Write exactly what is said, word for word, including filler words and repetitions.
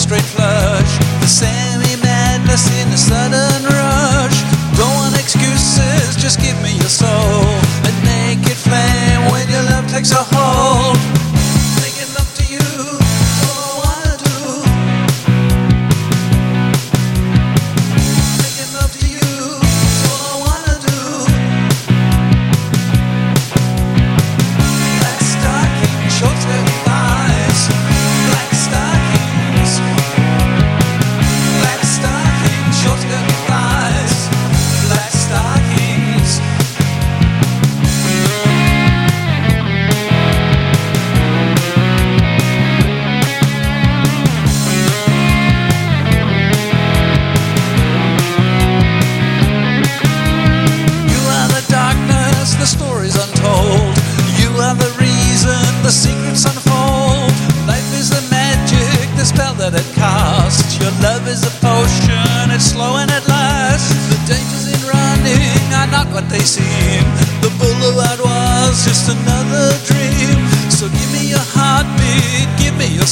straight flush, the semi-madness in a sudden rush. Don't want excuses, just give me your soul and make it flame when your love takes a hold. Making love to you, all I wanna do. Making love to you, all I wanna do. Black stockings, short-sleeved thighs. Black stockings. Black stockings, short-sleeved thighs. Black stockings. You are the darkness, the stories untold. You are the reason, the secrets unfold. Life is the magic, the spell that it casts. Your love is a potion, it's slow and it lasts. The dangers in running are not what they seem. The boulevard was just another dream. So give me your heartbeat, give me your